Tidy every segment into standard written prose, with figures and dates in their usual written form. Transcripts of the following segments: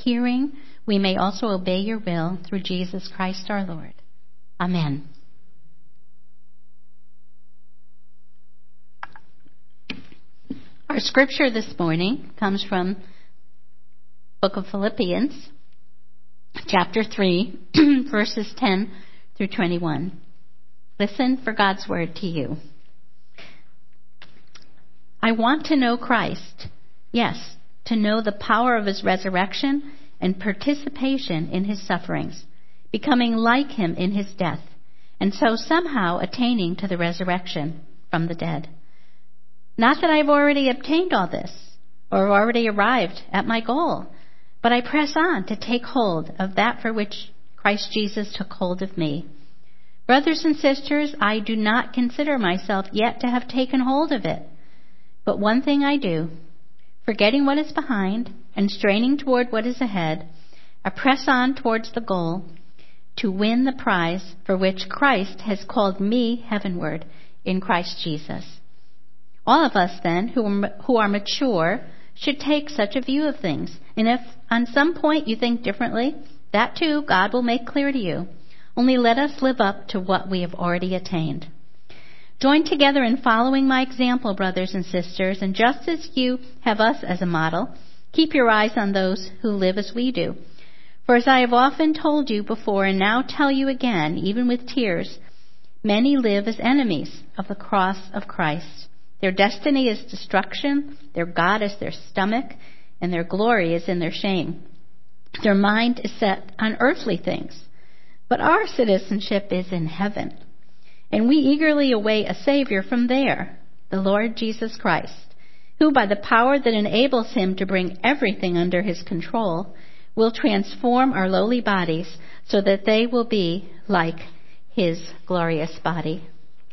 hearing we may also obey your will through Jesus Christ our Lord. Amen. Our scripture this morning comes from the book of Philippians, chapter 3, verses 10 through 21. Listen for God's word to you. I want to know Christ. Yes, to know the power of his resurrection and participation in his sufferings, becoming like him in his death, and so somehow attaining to the resurrection from the dead. Not that I've already obtained all this, or already arrived at my goal, but I press on to take hold of that for which Christ Jesus took hold of me. Brothers and sisters, I do not consider myself yet to have taken hold of it. But one thing I do, forgetting what is behind and straining toward what is ahead, I press on towards the goal to win the prize for which Christ has called me heavenward in Christ Jesus. All of us, then, who are mature, should take such a view of things. And if on some point you think differently, that too God will make clear to you. Only let us live up to what we have already attained. Join together in following my example, brothers and sisters, and just as you have us as a model, keep your eyes on those who live as we do. For as I have often told you before and now tell you again, even with tears, many live as enemies of the cross of Christ. Their destiny is destruction, their God is their stomach, and their glory is in their shame. Their mind is set on earthly things, but our citizenship is in heaven. And we eagerly await a Savior from there, the Lord Jesus Christ, who by the power that enables him to bring everything under his control, will transform our lowly bodies so that they will be like his glorious body.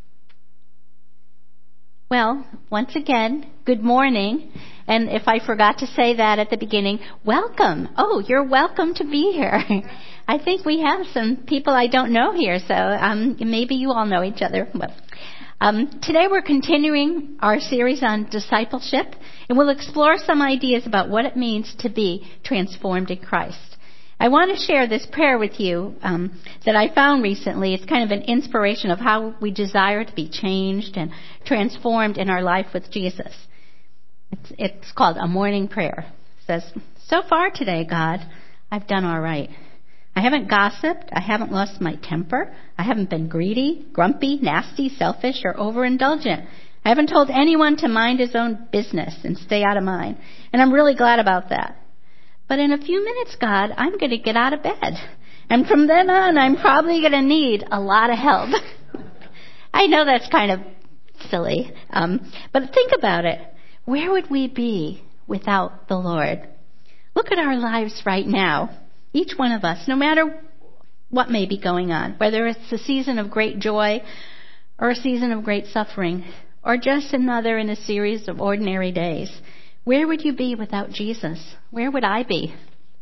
Well, once again, good morning. And if I forgot to say that at the beginning, welcome. Oh, you're welcome to be here. I think we have some people I don't know here, so maybe you all know each other. Today we're continuing our series on discipleship, and we'll explore some ideas about what it means to be transformed in Christ. I want to share this prayer with you that I found recently. It's kind of an inspiration of how we desire to be changed and transformed in our life with Jesus. It's called a morning prayer. It says, so far today, God, I've done all right. I haven't gossiped. I haven't lost my temper. I haven't been greedy, grumpy, nasty, selfish, or overindulgent. I haven't told anyone to mind his own business and stay out of mine. And I'm really glad about that. But in a few minutes, God, I'm going to get out of bed. And from then on, I'm probably going to need a lot of help. I know that's kind of silly. But think about it. Where would we be without the Lord? Look at our lives right now. Each one of us, no matter what may be going on, whether it's a season of great joy or a season of great suffering, or just another in a series of ordinary days. Where would you be without Jesus? Where would I be?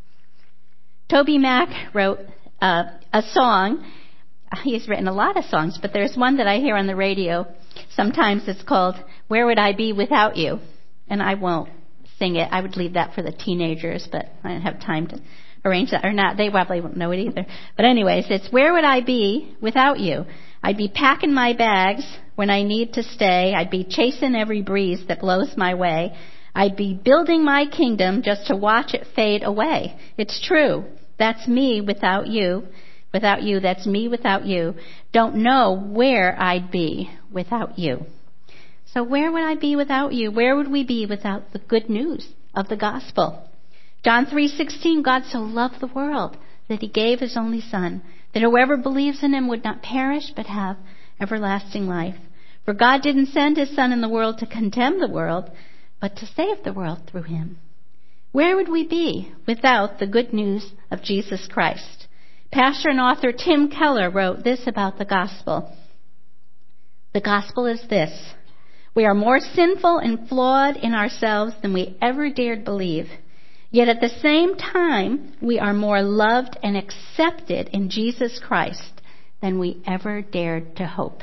Toby Mac wrote a song. He's written a lot of songs, but there's one that I hear on the radio. Sometimes it's called, Where Would I Be Without You? And I won't sing it. I would leave that for the teenagers, but I don't have time to arrange that or not. They probably won't know it either. But anyways, it's where would I be without you? I'd be packing my bags when I need to stay. I'd be chasing every breeze that blows my way. I'd be building my kingdom just to watch it fade away. It's true. That's me without you. Without you, that's me without you. Don't know where I'd be without you. So where would I be without you? Where would we be without the good news of the gospel? John 3:16, God so loved the world that he gave his only son, that whoever believes in him would not perish but have everlasting life. For God didn't send his son in the world to condemn the world, but to save the world through him. Where would we be without the good news of Jesus Christ? Pastor and author Tim Keller wrote this about the gospel. The gospel is this: we are more sinful and flawed in ourselves than we ever dared believe. Yet at the same time, we are more loved and accepted in Jesus Christ than we ever dared to hope.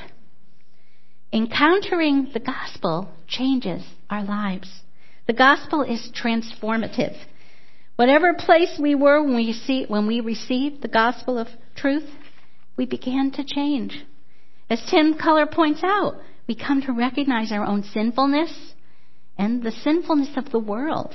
Encountering the gospel changes our lives. The gospel is transformative. Whatever place we were when we received the gospel of truth, we began to change. As Tim Keller points out, we come to recognize our own sinfulness and the sinfulness of the world,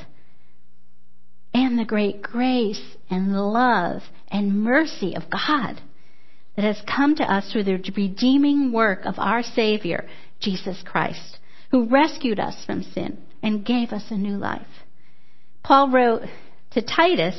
and the great grace and love and mercy of God that has come to us through the redeeming work of our Savior, Jesus Christ, who rescued us from sin and gave us a new life. Paul wrote to Titus,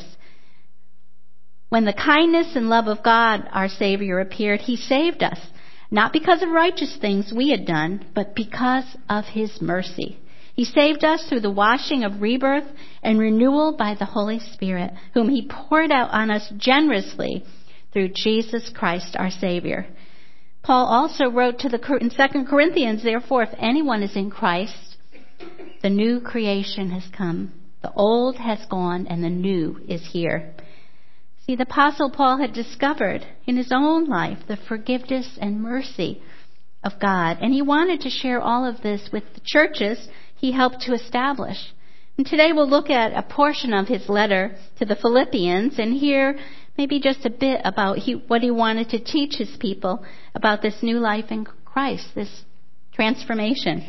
when the kindness and love of God, our Savior, appeared, he saved us, not because of righteous things we had done, but because of his mercy. He saved us through the washing of rebirth and renewal by the Holy Spirit, whom he poured out on us generously through Jesus Christ, our Savior. Paul also wrote in 2 Corinthians, therefore, if anyone is in Christ, the new creation has come. The old has gone and the new is here. See, the Apostle Paul had discovered in his own life the forgiveness and mercy of God, and he wanted to share all of this with the churches he helped to establish. And today we'll look at a portion of his letter to the Philippians and hear maybe just a bit about what he wanted to teach his people about this new life in Christ, this transformation.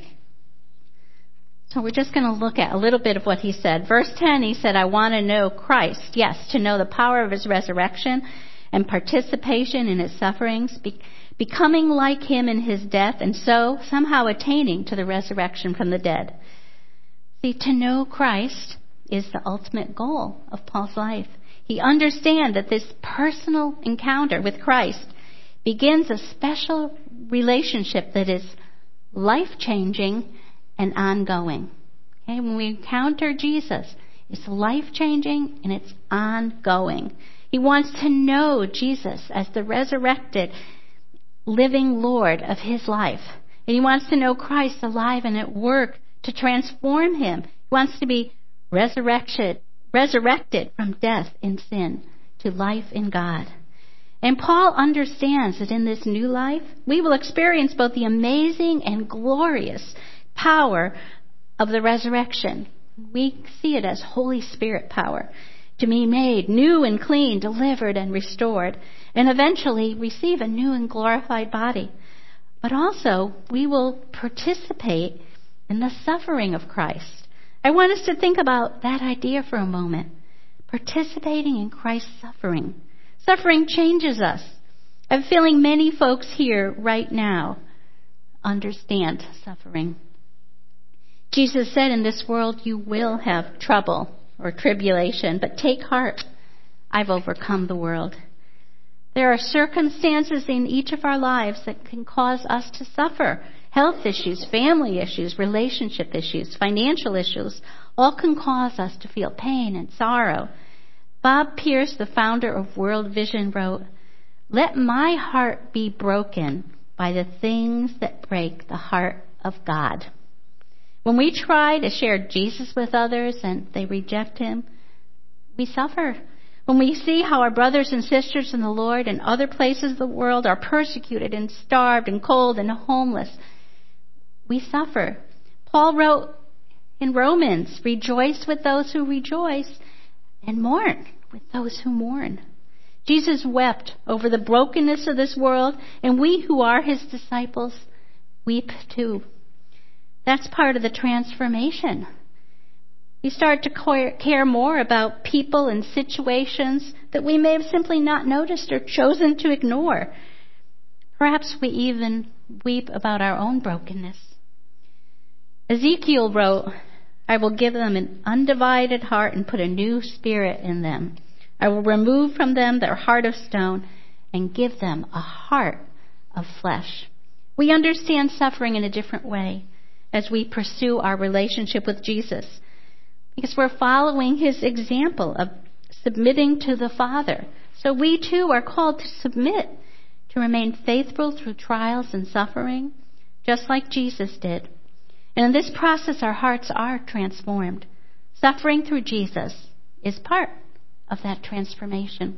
So we're just going to look at a little bit of what he said. Verse 10, he said, I want to know Christ. Yes, to know the power of his resurrection and participation in his sufferings, becoming like him in his death, and so somehow attaining to the resurrection from the dead. See, to know Christ is the ultimate goal of Paul's life. He understands that this personal encounter with Christ begins a special relationship that is life-changing and ongoing. Okay? When we encounter Jesus, it's life-changing and it's ongoing. He wants to know Jesus as the resurrected, living Lord of his life. And he wants to know Christ alive and at work to transform him. He wants to be resurrected from death and sin to life in God. And Paul understands that in this new life, we will experience both the amazing and glorious power of the resurrection. We see it as Holy Spirit power to be made new and clean, delivered and restored, and eventually receive a new and glorified body. But also, we will participate in the suffering of Christ. I want us to think about that idea for a moment. Participating in Christ's suffering. Suffering changes us. I'm feeling many folks here right now understand suffering. Jesus said, in this world you will have trouble or tribulation, but take heart. I've overcome the world. There are circumstances in each of our lives that can cause us to suffer. Health issues, family issues, relationship issues, financial issues, all can cause us to feel pain and sorrow. Bob Pierce, the founder of World Vision, wrote, let my heart be broken by the things that break the heart of God. When we try to share Jesus with others and they reject him, we suffer. When we see how our brothers and sisters in the Lord in other places of the world are persecuted and starved and cold and homeless, we suffer. Paul wrote in Romans, rejoice with those who rejoice and mourn with those who mourn. Jesus wept over the brokenness of this world, and we who are his disciples weep too. That's part of the transformation. We start to care more about people and situations that we may have simply not noticed or chosen to ignore. Perhaps we even weep about our own brokenness. Ezekiel wrote, I will give them an undivided heart and put a new spirit in them. I will remove from them their heart of stone and give them a heart of flesh. We understand suffering in a different way as we pursue our relationship with Jesus, because we're following his example of submitting to the Father. So we too are called to submit, to remain faithful through trials and suffering, just like Jesus did. And in this process, our hearts are transformed. Suffering through Jesus is part of that transformation.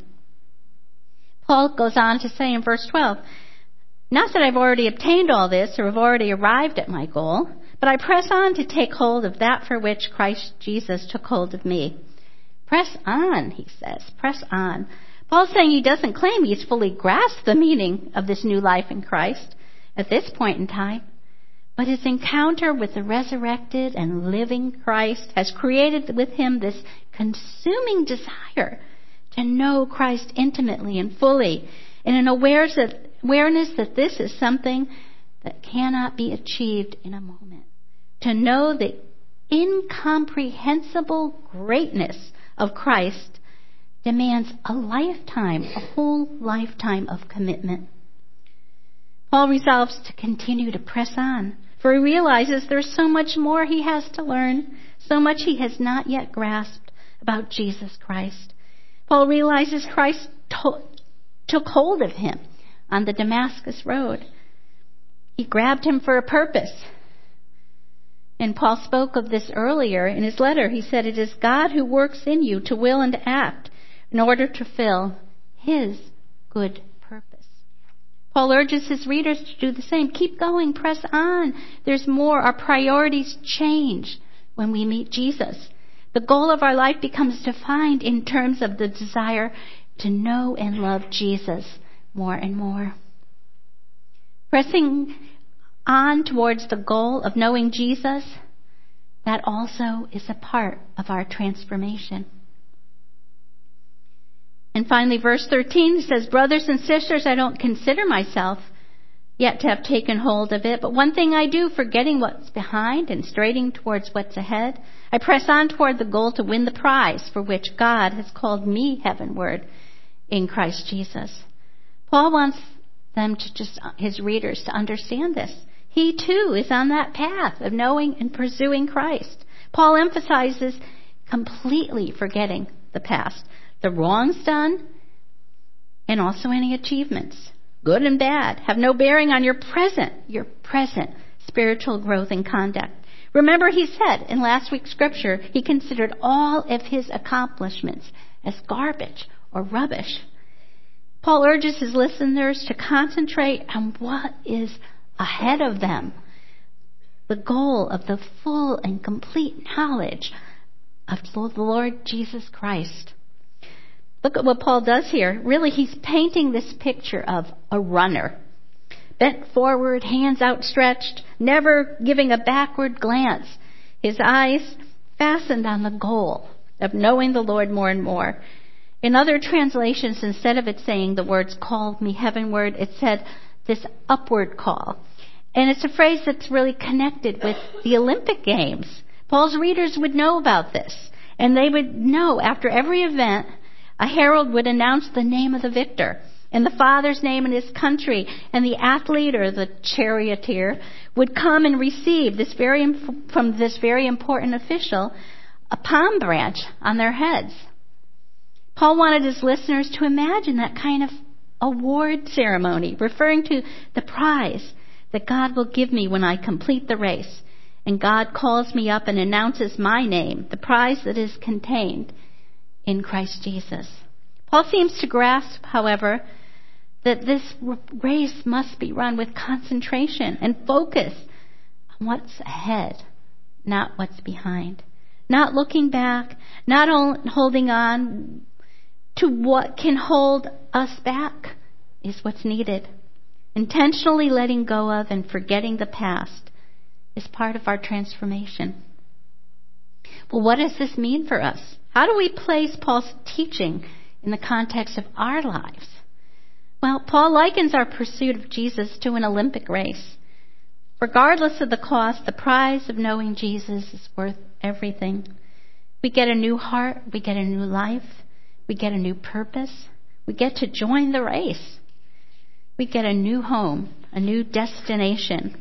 Paul goes on to say in verse 12, not that I've already obtained all this or have already arrived at my goal, but I press on to take hold of that for which Christ Jesus took hold of me. Press on, he says. Press on. Paul's saying he doesn't claim he's fully grasped the meaning of this new life in Christ at this point in time. But his encounter with the resurrected and living Christ has created with him this consuming desire to know Christ intimately and fully, and an awareness that this is something that cannot be achieved in a moment. To know the incomprehensible greatness of Christ demands a whole lifetime of commitment. Paul resolves to continue to press on, for he realizes there's so much more he has to learn, so much he has not yet grasped about Jesus Christ. Paul realizes Christ took hold of him on the Damascus road. He grabbed him for a purpose. And Paul spoke of this earlier in his letter. He said, "It is God who works in you to will and to act in order to fulfill his good purpose." Paul urges his readers to do the same. Keep going, press on. There's more. Our priorities change when we meet Jesus. The goal of our life becomes defined in terms of the desire to know and love Jesus more and more. Pressing on towards the goal of knowing Jesus, that also is a part of our transformation. And finally, verse 13 says, "Brothers and sisters, I don't consider myself yet to have taken hold of it, but one thing I do, forgetting what's behind and straining towards what's ahead, I press on toward the goal to win the prize for which God has called me heavenward in Christ Jesus." Paul wants his readers to understand this. He too is on that path of knowing and pursuing Christ. Paul emphasizes completely forgetting the past, the wrongs done, and also any achievements, good and bad, have no bearing on your present spiritual growth and conduct. Remember, he said in last week's scripture, he considered all of his accomplishments as garbage or rubbish. Paul urges his listeners to concentrate on what is ahead of them, the goal of the full and complete knowledge of the Lord Jesus Christ. Look at what Paul does here. Really, he's painting this picture of a runner. Bent forward, hands outstretched, never giving a backward glance. His eyes fastened on the goal of knowing the Lord more and more. In other translations, instead of it saying the words "called me heavenward," it said this upward call. And it's a phrase that's really connected with the Olympic Games. Paul's readers would know about this. And they would know after every event, a herald would announce the name of the victor and the father's name and his country, and the athlete or the charioteer would come and receive from this very important official a palm branch on their heads. Paul wanted his listeners to imagine that kind of award ceremony, referring to the prize that God will give me when I complete the race, and God calls me up and announces my name, the prize that is contained in Christ Jesus. Paul seems to grasp, however, that this race must be run with concentration and focus on what's ahead, not what's behind. Not looking back, not holding on to what can hold us back is what's needed. Intentionally letting go of and forgetting the past is part of our transformation. Well, what does this mean for us? How do we place Paul's teaching in the context of our lives? Well, Paul likens our pursuit of Jesus to an Olympic race. Regardless of the cost, the prize of knowing Jesus is worth everything. We get a new heart, we get a new life, we get a new purpose, we get to join the race. We get a new home, a new destination.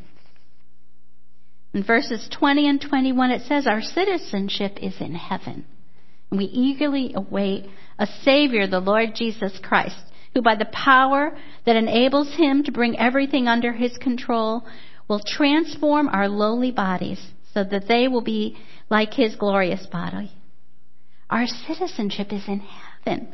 In verses 20 and 21, it says, "Our citizenship is in heaven, and we eagerly await a Savior, the Lord Jesus Christ, who by the power that enables him to bring everything under his control will transform our lowly bodies so that they will be like his glorious body." Our citizenship is in heaven.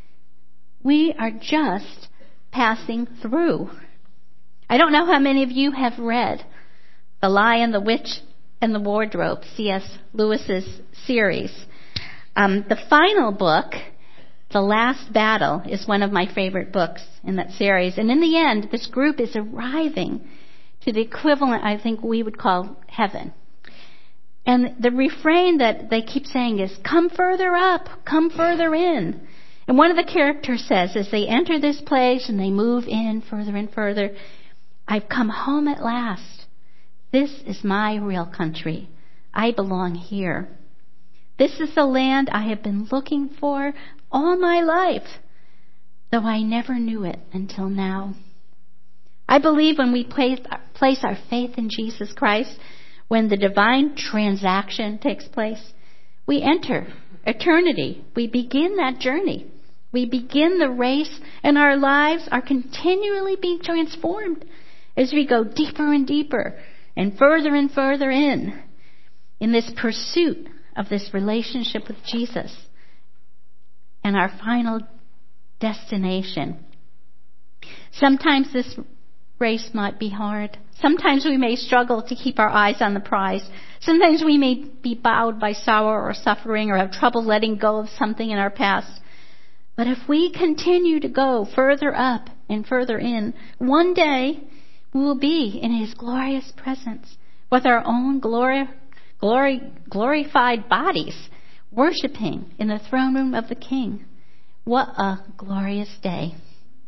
We are just passing through. I don't know how many of you have read The Lion, the Witch, and the Wardrobe, C.S. Lewis's series. The final book, The Last Battle, is one of my favorite books in that series. And in the end, this group is arriving to the equivalent, I think we would call heaven. And the refrain that they keep saying is, come further up, come further in. And one of the characters says, as they enter this place and they move in further and further, I've come home at last. This is my real country. I belong here. This is the land I have been looking for all my life, though I never knew it until now. I believe when we place our faith in Jesus Christ, when the divine transaction takes place, we enter eternity. We begin that journey. We begin the race, and our lives are continually being transformed as we go deeper and deeper and further in this pursuit of this relationship with Jesus and our final destination. Sometimes this race might be hard. Sometimes we may struggle to keep our eyes on the prize. Sometimes we may be bowed by sorrow or suffering or have trouble letting go of something in our past. But if we continue to go further up and further in, one day we will be in His glorious presence with our own glorified bodies, worshiping in the throne room of the King. What a glorious day.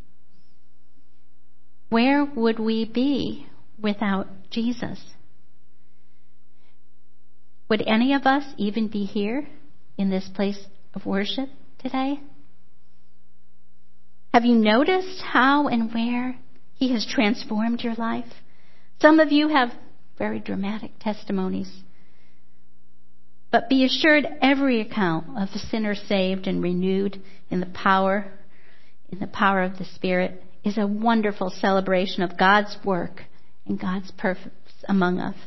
Where would we be without Jesus? Would any of us even be here in this place of worship today? Have you noticed how and where He has transformed your life? Some of you have very dramatic testimonies. But be assured every account of a sinner saved and renewed in the power of the Spirit is a wonderful celebration of God's work and God's purpose among us.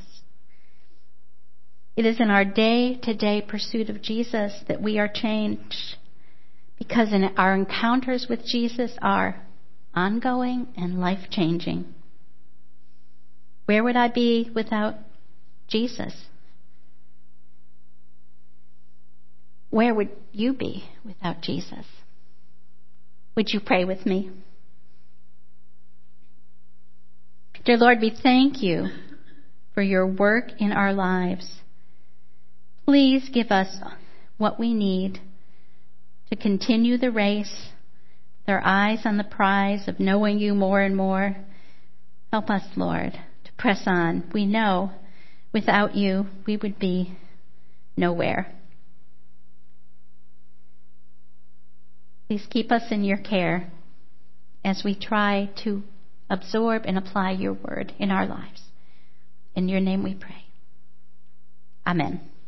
It is in our day-to-day pursuit of Jesus that we are changed, because our encounters with Jesus are ongoing and life-changing. Where would I be without Jesus? Where would you be without Jesus? Would you pray with me? Dear Lord, we thank you for your work in our lives. Please give us what we need to continue the race with our eyes on the prize of knowing you more and more. Help us, Lord, to press on. We know without you we would be nowhere. Please keep us in your care as we try to absorb and apply your word in our lives. In your name we pray. Amen.